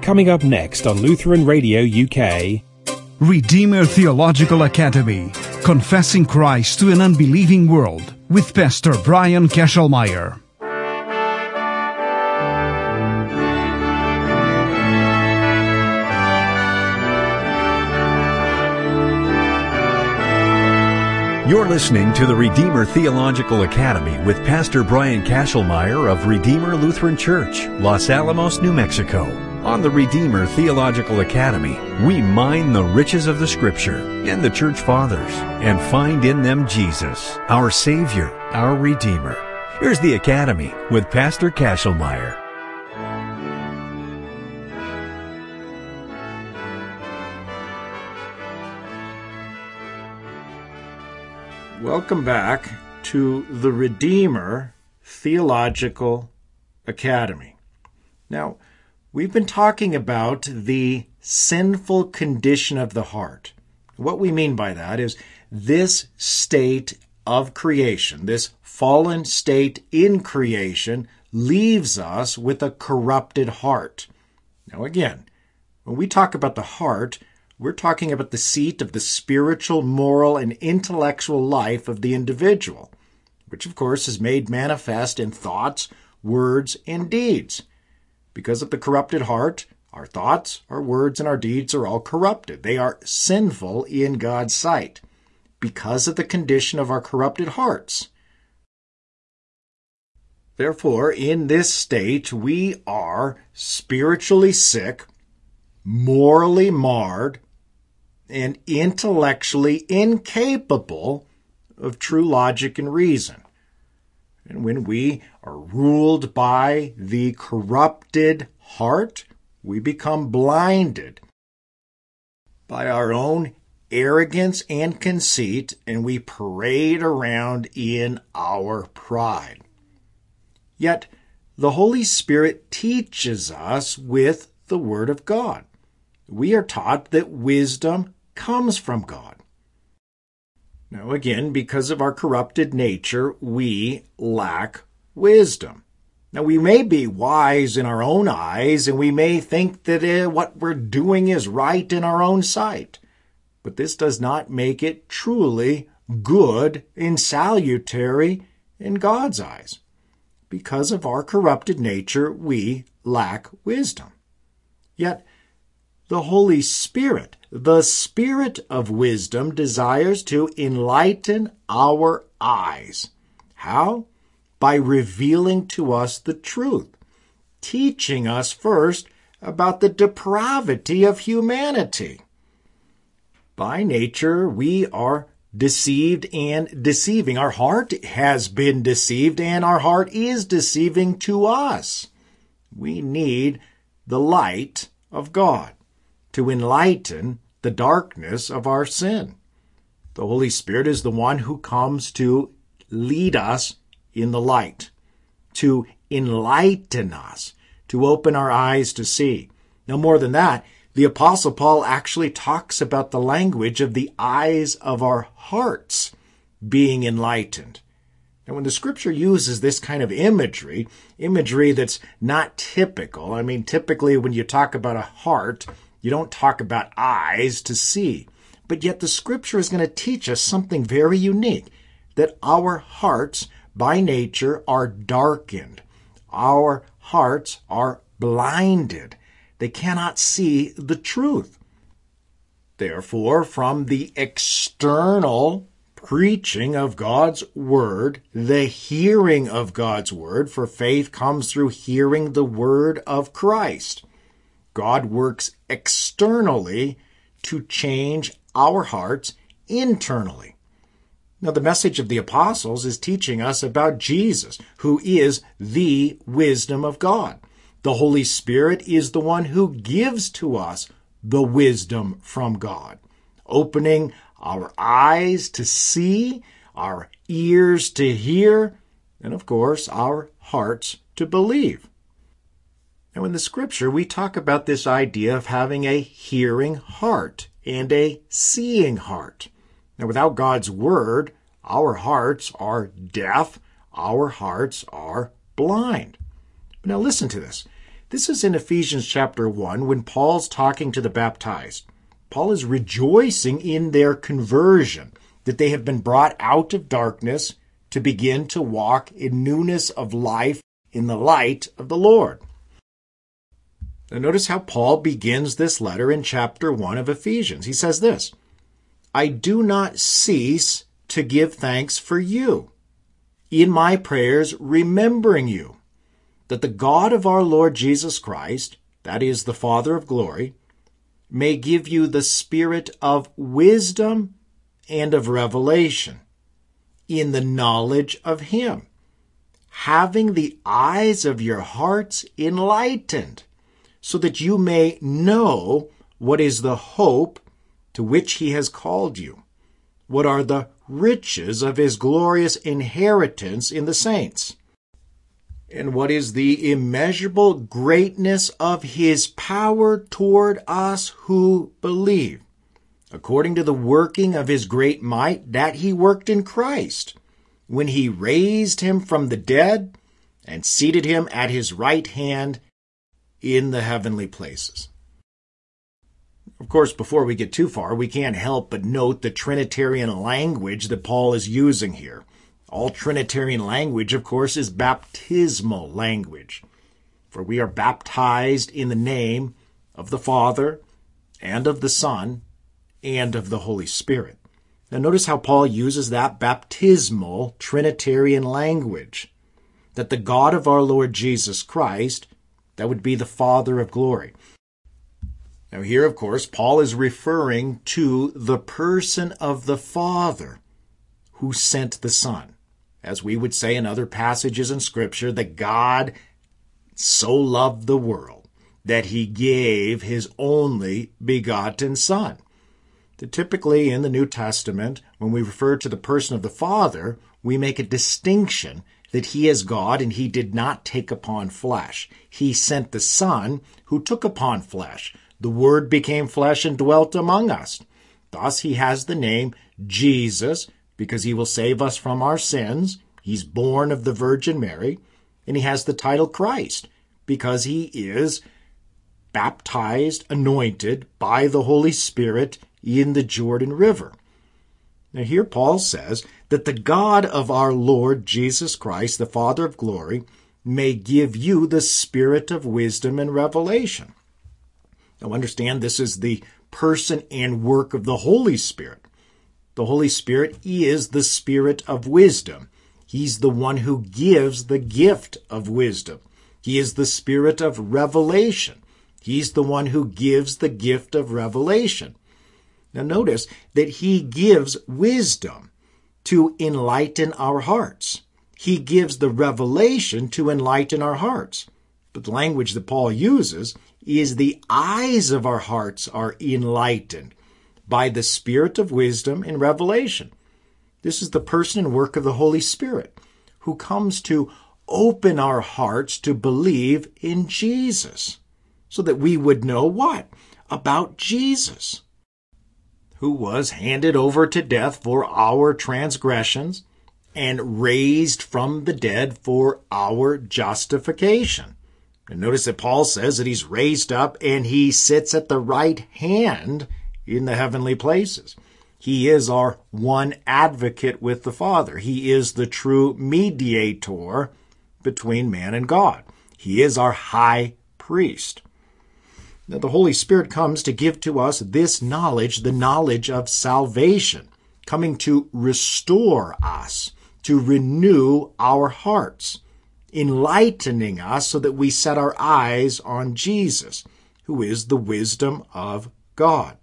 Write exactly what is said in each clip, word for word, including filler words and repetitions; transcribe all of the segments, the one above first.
Coming up next on Lutheran Radio U K. Redeemer Theological Academy, Confessing Christ to an Unbelieving World, with Pastor Brian Kesselmeyer. You're listening to the Redeemer Theological Academy with Pastor Brian Kesselmeyer of Redeemer Lutheran Church, Los Alamos, New Mexico. On the Redeemer Theological Academy, we mine the riches of the Scripture and the Church Fathers and find in them Jesus, our Savior, our Redeemer. Here's the Academy with Pastor Kesselmeyer. Welcome back to the Redeemer Theological Academy. Now, we've been talking about the sinful condition of the heart. What we mean by that is this state of creation, this fallen state in creation, leaves us with a corrupted heart. Now again, when we talk about the heart, we're talking about the seat of the spiritual, moral, and intellectual life of the individual, which of course is made manifest in thoughts, words, and deeds. Because of the corrupted heart, our thoughts, our words, and our deeds are all corrupted. They are sinful in God's sight because of the condition of our corrupted hearts. Therefore, in this state, we are spiritually sick, morally marred, and intellectually incapable of true logic and reason. And when we are ruled by the corrupted heart, we become blinded by our own arrogance and conceit, and we parade around in our pride. Yet, the Holy Spirit teaches us with the Word of God. We are taught that wisdom comes from God. Now again, because of our corrupted nature, we lack wisdom. Now we may be wise in our own eyes, and we may think that uh, what we're doing is right in our own sight. But this does not make it truly good and salutary in God's eyes. Because of our corrupted nature, we lack wisdom. Yet, the Holy Spirit, the Spirit of wisdom, desires to enlighten our eyes. How? By revealing to us the truth, teaching us first about the depravity of humanity. By nature, we are deceived and deceiving. Our heart has been deceived, and our heart is deceiving to us. We need the light of God to enlighten the darkness of our sin. The Holy Spirit is the one who comes to lead us in the light, to enlighten us, to open our eyes to see. Now, more than that, the Apostle Paul actually talks about the language of the eyes of our hearts being enlightened. Now, when the Scripture uses this kind of imagery, imagery that's not typical, I mean, typically when you talk about a heart, you don't talk about eyes to see. But yet the Scripture is going to teach us something very unique, that our hearts by nature are darkened. Our hearts are blinded. They cannot see the truth. Therefore, from the external preaching of God's Word, the hearing of God's Word, for faith comes through hearing the Word of Christ. God works externally to change our hearts internally. Now, the message of the apostles is teaching us about Jesus, who is the wisdom of God. The Holy Spirit is the one who gives to us the wisdom from God, opening our eyes to see, our ears to hear, and of course, our hearts to believe. Now, in the Scripture, we talk about this idea of having a hearing heart and a seeing heart. Now, without God's Word, our hearts are deaf, our hearts are blind. But now listen to this. This is in Ephesians chapter one when Paul's talking to the baptized. Paul is rejoicing in their conversion, that they have been brought out of darkness to begin to walk in newness of life in the light of the Lord. Now notice how Paul begins this letter in chapter one of Ephesians. He says this, I do not cease to give thanks for you, in my prayers remembering you, that the God of our Lord Jesus Christ, that is the Father of glory, may give you the spirit of wisdom and of revelation in the knowledge of him, having the eyes of your hearts enlightened, so that you may know what is the hope to which he has called you, what are the riches of his glorious inheritance in the saints, and what is the immeasurable greatness of his power toward us who believe, according to the working of his great might that he worked in Christ, when he raised him from the dead and seated him at his right hand in the heavenly places. Of course, before we get too far, we can't help but note the Trinitarian language that Paul is using here. All Trinitarian language, of course, is baptismal language, for we are baptized in the name of the Father and of the Son and of the Holy Spirit. Now notice how Paul uses that baptismal Trinitarian language, that the God of our Lord Jesus Christ, that would be the Father of glory. Now here, of course, Paul is referring to the person of the Father who sent the Son. As we would say in other passages in Scripture, that God so loved the world that he gave his only begotten Son. That typically in the New Testament, when we refer to the person of the Father, we make a distinction that he is God and he did not take upon flesh. He sent the Son who took upon flesh. The Word became flesh and dwelt among us. Thus he has the name Jesus, because he will save us from our sins. He's born of the Virgin Mary. And he has the title Christ, because he is baptized, anointed by the Holy Spirit in the Jordan River. Now here Paul says that the God of our Lord Jesus Christ, the Father of glory, may give you the spirit of wisdom and revelation. Now understand, this is the person and work of the Holy Spirit. The Holy Spirit is the Spirit of wisdom. He's the one who gives the gift of wisdom. He is the Spirit of revelation. He's the one who gives the gift of revelation. Now notice that he gives wisdom to enlighten our hearts. He gives the revelation to enlighten our hearts. But the language that Paul uses is the eyes of our hearts are enlightened by the Spirit of wisdom and revelation. This is the person and work of the Holy Spirit, who comes to open our hearts to believe in Jesus, so that we would know what? About Jesus, who was handed over to death for our transgressions and raised from the dead for our justification. And notice that Paul says that he's raised up and he sits at the right hand in the heavenly places. He is our one advocate with the Father. He is the true mediator between man and God. He is our high priest. Now, the Holy Spirit comes to give to us this knowledge, the knowledge of salvation, coming to restore us, to renew our hearts, enlightening us so that we set our eyes on Jesus, who is the wisdom of God.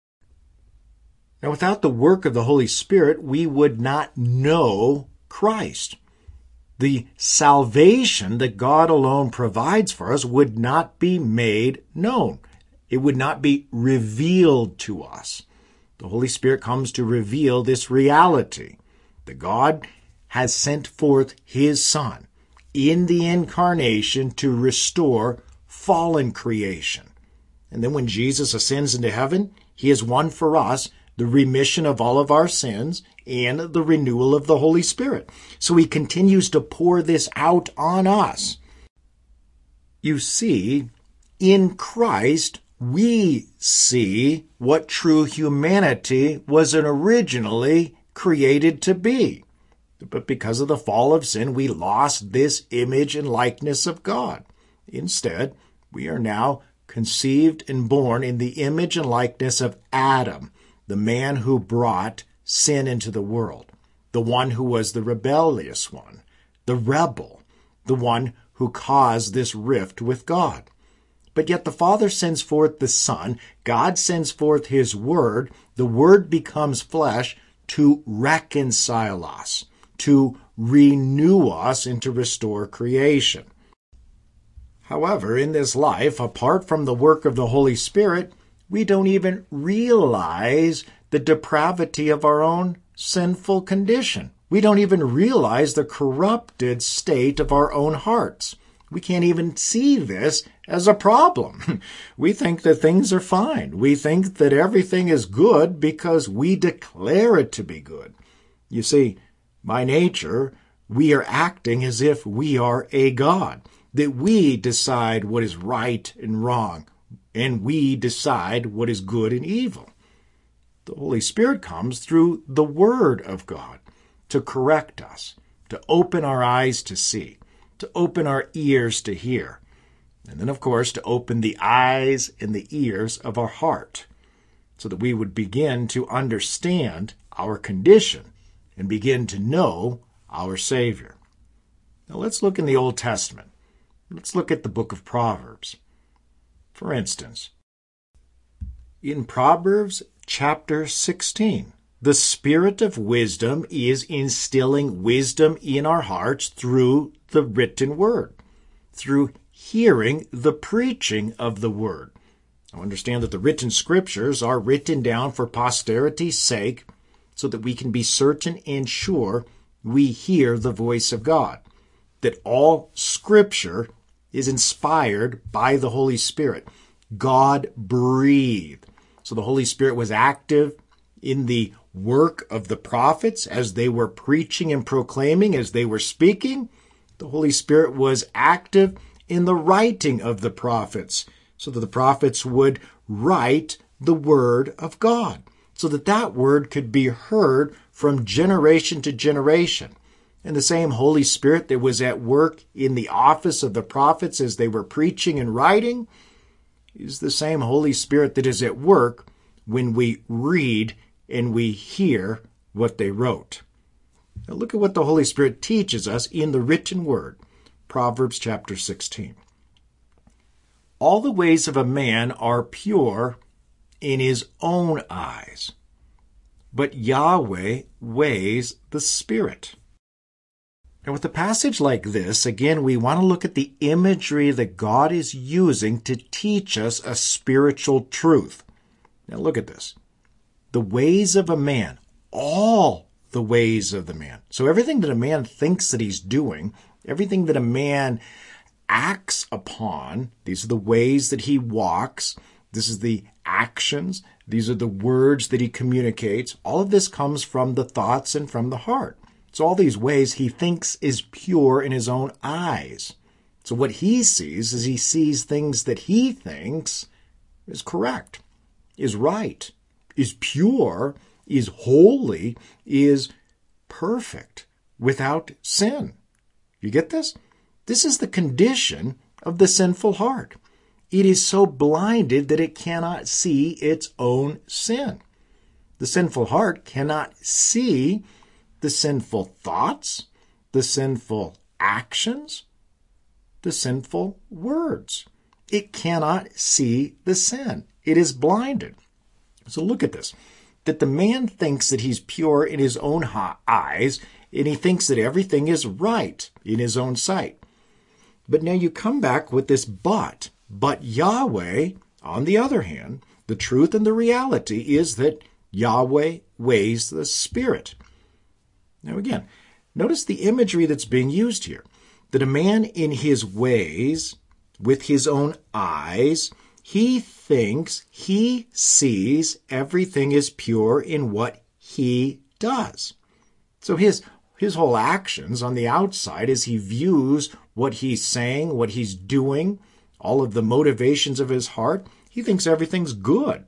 Now, without the work of the Holy Spirit, we would not know Christ. The salvation that God alone provides for us would not be made known. It would not be revealed to us. The Holy Spirit comes to reveal this reality, that God has sent forth his Son in the incarnation to restore fallen creation. And then when Jesus ascends into heaven, he has won for us the remission of all of our sins and the renewal of the Holy Spirit. So he continues to pour this out on us. You see, in Christ, we see what true humanity was originally created to be. But because of the fall of sin, we lost this image and likeness of God. Instead, we are now conceived and born in the image and likeness of Adam, the man who brought sin into the world, the one who was the rebellious one, the rebel, the one who caused this rift with God. But yet the Father sends forth the Son, God sends forth His Word, the Word becomes flesh to reconcile us, to renew us, and to restore creation. However, in this life, apart from the work of the Holy Spirit, we don't even realize the depravity of our own sinful condition. We don't even realize the corrupted state of our own hearts. We can't even see this as a problem. We think that things are fine. We think that everything is good because we declare it to be good. You see, by nature, we are acting as if we are a God, that we decide what is right and wrong, and we decide what is good and evil. The Holy Spirit comes through the Word of God to correct us, to open our eyes to see, to open our ears to hear, and then, of course, to open the eyes and the ears of our heart so that we would begin to understand our condition and begin to know our Savior. Now let's look in the Old Testament. Let's look at the book of Proverbs. For instance, in Proverbs chapter sixteen, the Spirit of wisdom is instilling wisdom in our hearts through the written Word, through hearing the preaching of the Word. I understand that the written Scriptures are written down for posterity's sake so that we can be certain and sure we hear the voice of God, that all Scripture is inspired by the Holy Spirit. God breathed. So the Holy Spirit was active in the work of the prophets as they were preaching and proclaiming, as they were speaking. The Holy Spirit was active in the writing of the prophets, so that the prophets would write the Word of God, so that that Word could be heard from generation to generation. And the same Holy Spirit that was at work in the office of the prophets as they were preaching and writing is the same Holy Spirit that is at work when we read and we hear what they wrote. Now look at what the Holy Spirit teaches us in the written Word, Proverbs chapter sixteen. All the ways of a man are pure in his own eyes, but Yahweh weighs the spirit. And with a passage like this, again, we want to look at the imagery that God is using to teach us a spiritual truth. Now look at this. The ways of a man, all the ways of the man. So everything that a man thinks that he's doing, everything that a man acts upon, these are the ways that he walks, this is the actions, these are the words that he communicates. All of this comes from the thoughts and from the heart. So all these ways he thinks is pure in his own eyes. So what he sees is he sees things that he thinks is correct, is right, is pure, is holy, is perfect, without sin. You get this? This is the condition of the sinful heart. It is so blinded that it cannot see its own sin. The sinful heart cannot see the sinful thoughts, the sinful actions, the sinful words. It cannot see the sin. It is blinded. So look at this. That the man thinks that he's pure in his own eyes, and he thinks that everything is right in his own sight. But now you come back with this but. But Yahweh, on the other hand, the truth and the reality is that Yahweh weighs the spirit. Now again, notice the imagery that's being used here. That a man in his ways, with his own eyes, he thinks, he sees everything is pure in what he does. So his, his whole actions on the outside as he views what he's saying, what he's doing, all of the motivations of his heart. He thinks everything's good.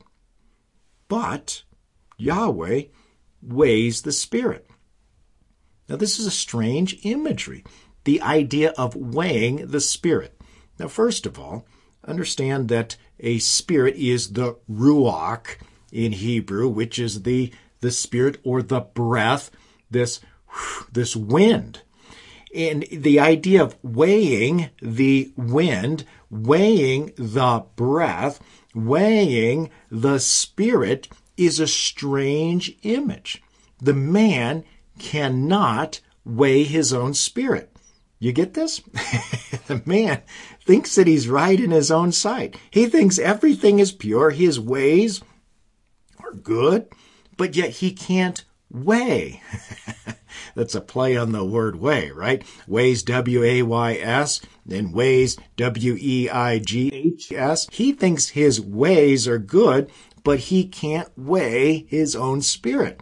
But Yahweh weighs the spirit. Now, this is a strange imagery, the idea of weighing the spirit. Now, first of all, understand that a spirit is the ruach in Hebrew, which is the, the spirit or the breath, this, this wind. And the idea of weighing the wind, weighing the breath, weighing the spirit is a strange image. The man cannot weigh his own spirit. You get this? The man thinks that he's right in his own sight. He thinks everything is pure. His ways are good, but yet he can't weigh. That's a play on the word weigh, right? Ways, W A Y S, then ways, W E I G H S. He thinks his ways are good, but he can't weigh his own spirit.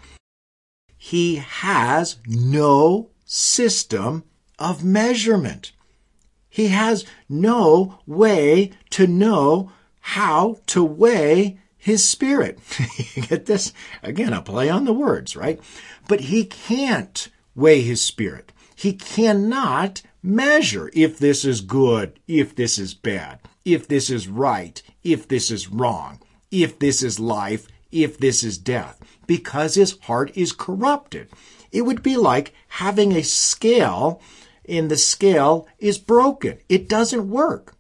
He has no system of measurement. He has no way to know how to weigh his spirit. You get this? Again, a play on the words, right? But he can't weigh his spirit. He cannot measure if this is good, if this is bad, if this is right, if this is wrong, if this is life, if this is death, because his heart is corrupted. It would be like having a scale and the scale is broken. It doesn't work.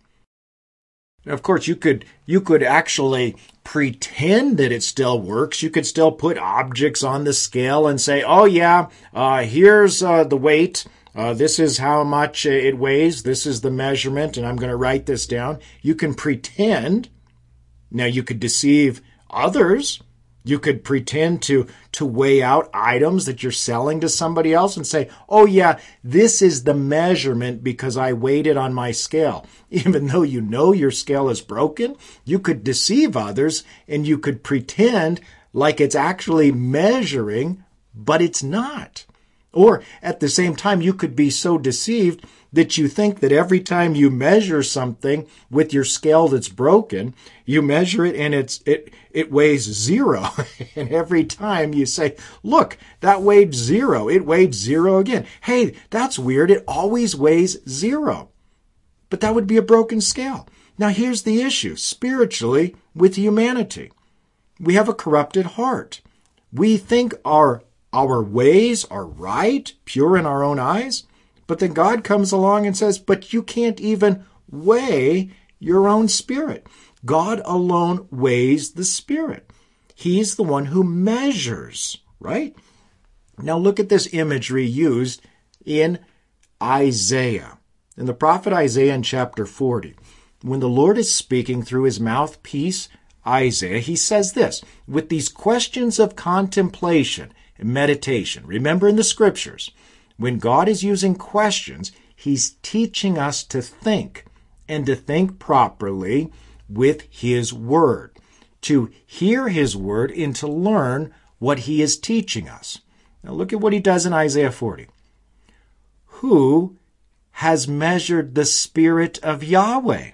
Now, of course, you could you could actually pretend that it still works. You could still put objects on the scale and say, oh, yeah, uh, here's uh, the weight. Uh, this is how much it weighs. This is the measurement, and I'm going to write this down. You can pretend. Now, you could deceive others. You could pretend to, to weigh out items that you're selling to somebody else and say, oh yeah, this is the measurement because I weighed it on my scale. Even though you know your scale is broken, you could deceive others and you could pretend like it's actually measuring, but it's not. Or at the same time, you could be so deceived that you think that every time you measure something with your scale that's broken, you measure it and it's it it weighs zero. And every time you say, look, that weighed zero. It weighed zero again. Hey, that's weird. It always weighs zero. But that would be a broken scale. Now here's the issue spiritually with humanity. We have a corrupted heart. We think our our ways are right, pure in our own eyes. But then God comes along and says, but you can't even weigh your own spirit. God alone weighs the spirit. He's the one who measures, right? Now look at this imagery used in Isaiah. In the prophet Isaiah in chapter forty, when the Lord is speaking through his mouthpiece, Isaiah, he says this, with these questions of contemplation and meditation. Remember in the scriptures, when God is using questions, he's teaching us to think and to think properly with his word, to hear his word and to learn what he is teaching us. Now look at what he does in Isaiah forty. Who has measured the spirit of Yahweh?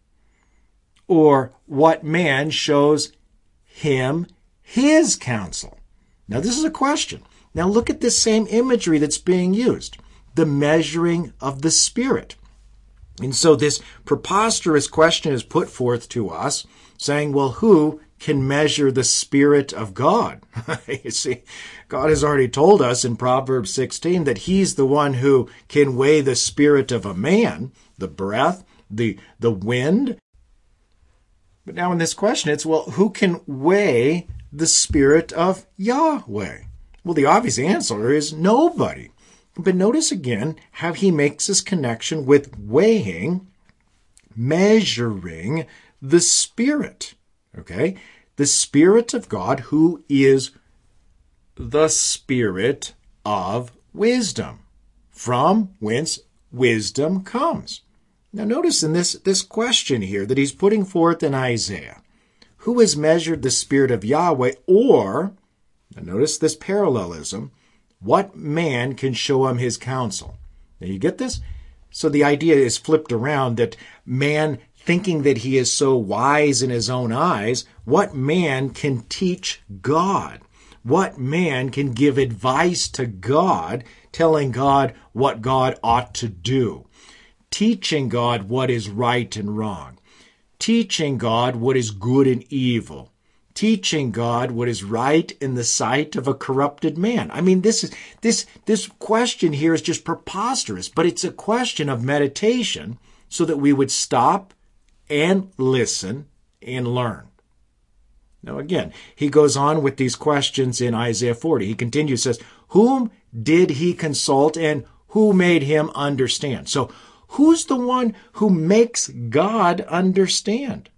Or what man shows him his counsel? Now this is a question. Now look at this same imagery that's being used, the measuring of the spirit. And so this preposterous question is put forth to us, saying, well, who can measure the Spirit of God? You see, God has already told us in Proverbs sixteen that he's the one who can weigh the spirit of a man, the breath, the, the wind. But now in this question, it's, well, who can weigh the Spirit of Yahweh? Well, the obvious answer is nobody. But notice again how he makes this connection with weighing, measuring the Spirit. Okay? The Spirit of God, who is the Spirit of wisdom, from whence wisdom comes. Now notice in this, this question here that he's putting forth in Isaiah, who has measured the Spirit of Yahweh, or, now notice this parallelism, what man can show him his counsel? Now you get this? So the idea is flipped around that man thinking that he is so wise in his own eyes, what man can teach God? What man can give advice to God, telling God what God ought to do? Teaching God what is right and wrong. Teaching God what is good and evil. Teaching God what is right in the sight of a corrupted man. I mean, this is this this question here is just preposterous, but it's a question of meditation so that we would stop and listen and learn. Now again, he goes on with these questions in Isaiah forty. He continues, says, whom did he consult and who made him understand? So who's the one who makes God understand?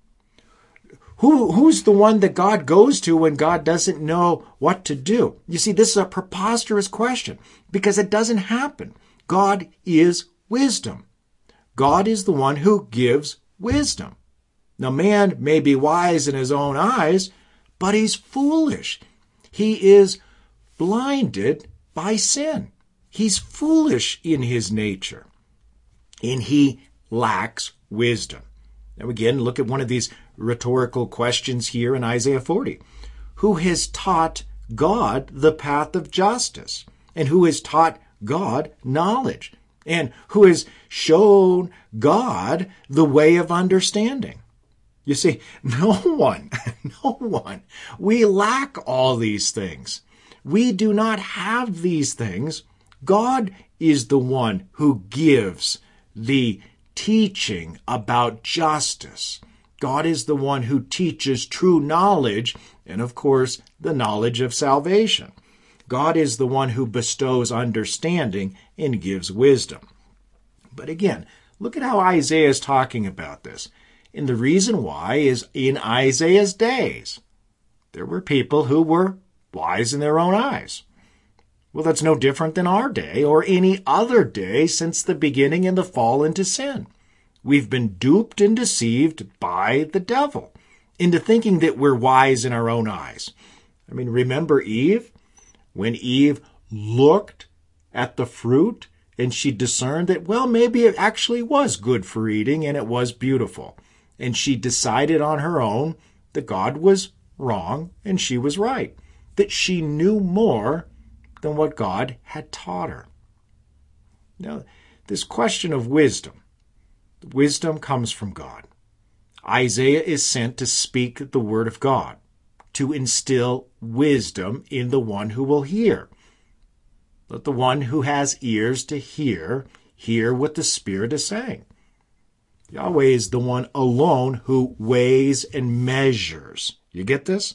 Who, who's the one that God goes to when God doesn't know what to do? You see, this is a preposterous question because it doesn't happen. God is wisdom. God is the one who gives wisdom. Now, man may be wise in his own eyes, but he's foolish. He is blinded by sin. He's foolish in his nature, and he lacks wisdom. Now, again, look at one of these rhetorical questions here in Isaiah forty. Who has taught God the path of justice? And who has taught God knowledge? And who has shown God the way of understanding? You see, no one, no one. We lack all these things. We do not have these things. God is the one who gives the teaching about justice. God is the one who teaches true knowledge and, of course, the knowledge of salvation. God is the one who bestows understanding and gives wisdom. But again, look at how Isaiah is talking about this. And the reason why is in Isaiah's days, there were people who were wise in their own eyes. Well, that's no different than our day or any other day since the beginning and the fall into sin. We've been duped and deceived by the devil into thinking that we're wise in our own eyes. I mean, remember Eve? When Eve looked at the fruit and she discerned that, well, maybe it actually was good for eating and it was beautiful. And she decided on her own that God was wrong and she was right, that she knew more than what God had taught her. Now, this question of wisdom, wisdom comes from God. Isaiah is sent to speak the word of God, to instill wisdom in the one who will hear. Let the one who has ears to hear, hear what the Spirit is saying. Yahweh is the one alone who weighs and measures. You get this?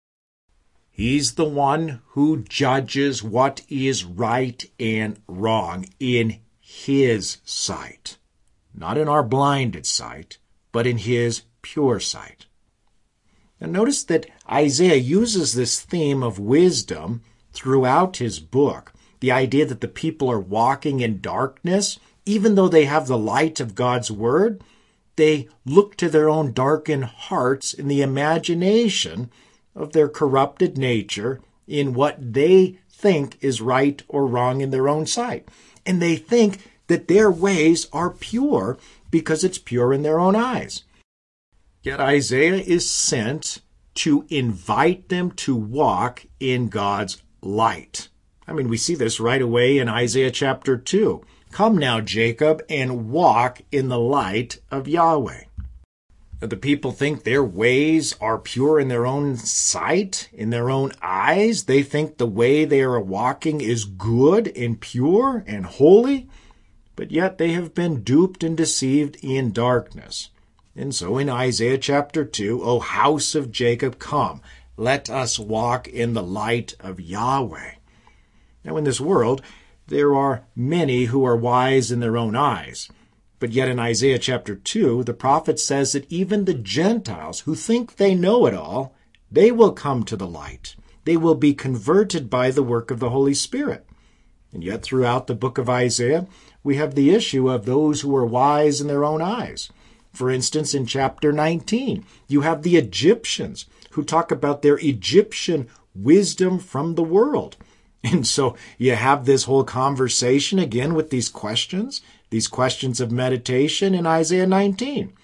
He's the one who judges what is right and wrong in His sight. Not in our blinded sight, but in His pure sight. And notice that Isaiah uses this theme of wisdom throughout his book. The idea that the people are walking in darkness, even though they have the light of God's word, they look to their own darkened hearts in the imagination of their corrupted nature in what they think is right or wrong in their own sight. And they think that their ways are pure because it's pure in their own eyes. Yet Isaiah is sent to invite them to walk in God's light. I mean, we see this right away in Isaiah chapter two. Come now, Jacob, and walk in the light of Yahweh. The people think their ways are pure in their own sight, in their own eyes. They think the way they are walking is good and pure and holy, but yet they have been duped and deceived in darkness. And so in Isaiah chapter two, O house of Jacob, come, let us walk in the light of Yahweh. Now in this world, there are many who are wise in their own eyes. But yet in Isaiah chapter two, the prophet says that even the Gentiles who think they know it all, they will come to the light. They will be converted by the work of the Holy Spirit. And yet throughout the book of Isaiah, we have the issue of those who are wise in their own eyes. For instance, in chapter nineteen, you have the Egyptians who talk about their Egyptian wisdom from the world. And so you have this whole conversation again with these questions, these questions of meditation in Isaiah nineteen.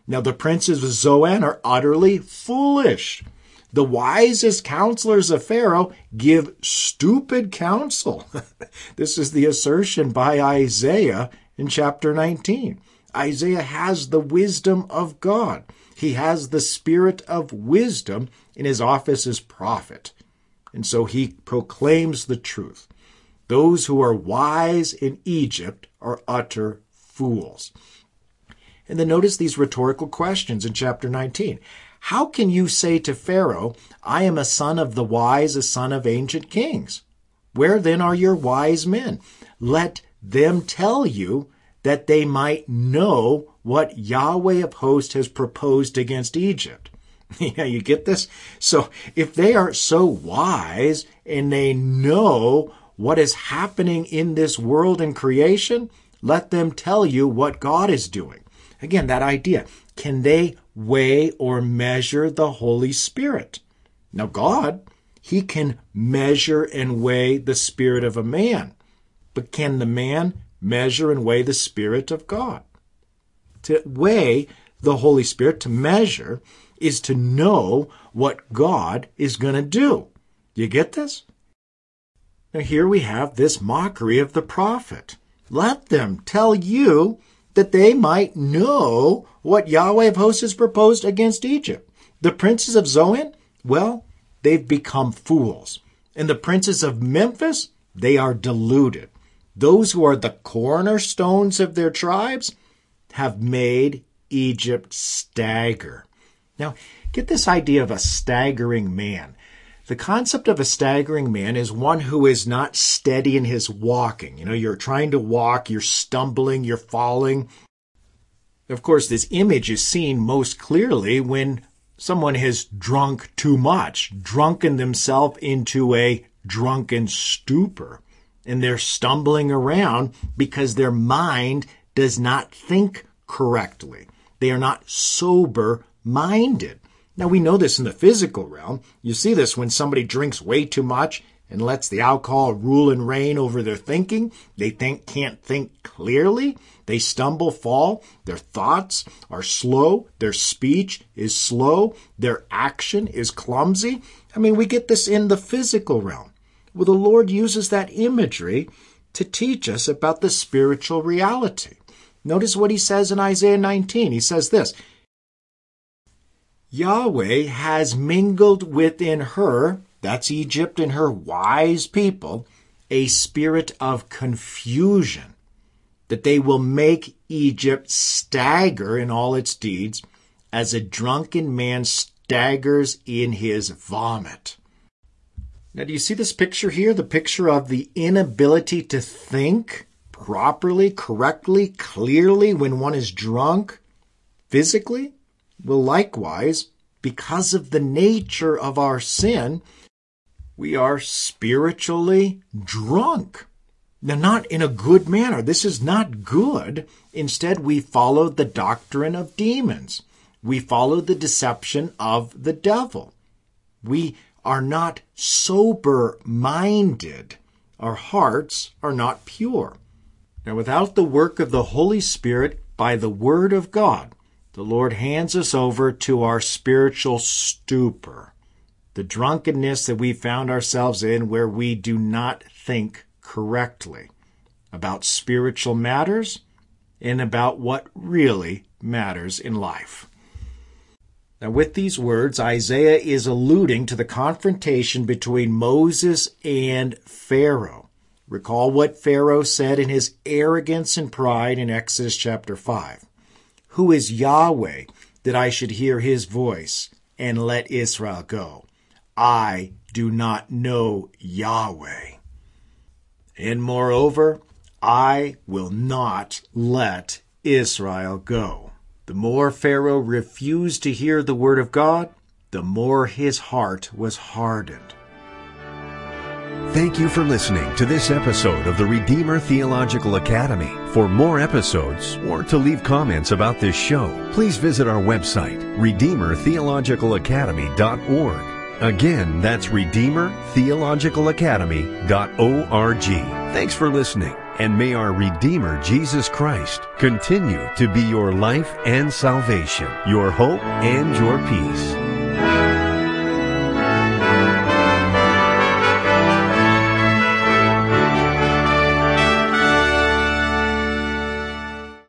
Now the princes of Zoan are utterly foolish. The wisest counselors of Pharaoh give stupid counsel. This is the assertion by Isaiah in chapter nineteen. Isaiah has the wisdom of God. He has the spirit of wisdom in his office as prophet. And so he proclaims the truth. Those who are wise in Egypt are utter fools. And then notice these rhetorical questions in chapter nineteen. How can you say to Pharaoh, I am a son of the wise, a son of ancient kings? Where then are your wise men? Let them tell you that they might know what Yahweh of hosts has proposed against Egypt. Yeah, you get this? So if they are so wise and they know what is happening in this world and creation, let them tell you what God is doing. Again, that idea. Can they weigh or measure the Holy Spirit? Now God, he can measure and weigh the spirit of a man. But can the man measure and weigh the Spirit of God? To weigh the Holy Spirit, to measure, is to know what God is going to do. You get this? Now here we have this mockery of the prophet. Let them tell you that they might know what Yahweh of hosts has proposed against Egypt. The princes of Zoan, well, they've become fools. And the princes of Memphis, they are deluded. Those who are the cornerstones of their tribes have made Egypt stagger. Now, get this idea of a staggering man. The concept of a staggering man is one who is not steady in his walking. You know, you're trying to walk, you're stumbling, you're falling. Of course, this image is seen most clearly when someone has drunk too much, drunken themselves into a drunken stupor. And they're stumbling around because their mind does not think correctly. They are not sober-minded. Now, we know this in the physical realm. You see this when somebody drinks way too much and lets the alcohol rule and reign over their thinking. They think, can't think clearly. They stumble, fall. Their thoughts are slow. Their speech is slow. Their action is clumsy. I mean, we get this in the physical realm. Well, the Lord uses that imagery to teach us about the spiritual reality. Notice what he says in Isaiah nineteen. He says this, Yahweh has mingled within her, that's Egypt and her wise people, a spirit of confusion, that they will make Egypt stagger in all its deeds, as a drunken man staggers in his vomit. Now, do you see this picture here? The picture of the inability to think properly, correctly, clearly when one is drunk physically? Well, likewise, because of the nature of our sin, we are spiritually drunk. Now, not in a good manner. This is not good. Instead, we follow the doctrine of demons. We follow the deception of the devil. We are not sober-minded. Our hearts are not pure. Now, without the work of the Holy Spirit by the Word of God, the Lord hands us over to our spiritual stupor, the drunkenness that we found ourselves in where we do not think correctly about spiritual matters and about what really matters in life. Now, with these words, Isaiah is alluding to the confrontation between Moses and Pharaoh. Recall what Pharaoh said in his arrogance and pride in Exodus chapter five. Who is Yahweh that I should hear his voice and let Israel go? I do not know Yahweh. And moreover, I will not let Israel go. The more Pharaoh refused to hear the word of God, the more his heart was hardened. Thank you for listening to this episode of the Redeemer Theological Academy. For more episodes or to leave comments about this show, please visit our website, redeemer theological academy dot org. Again, that's redeemer theological academy dot org. Thanks for listening. And may our Redeemer, Jesus Christ, continue to be your life and salvation, your hope and your peace.